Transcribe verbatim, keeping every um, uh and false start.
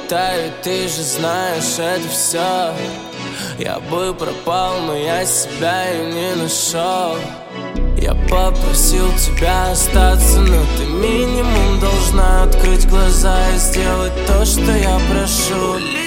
улетаю, ты же знаешь это все. Я бы пропал, но я себя и не нашел. Я попросил тебя остаться, но ты минимум должна открыть глаза и сделать то, что я прошу.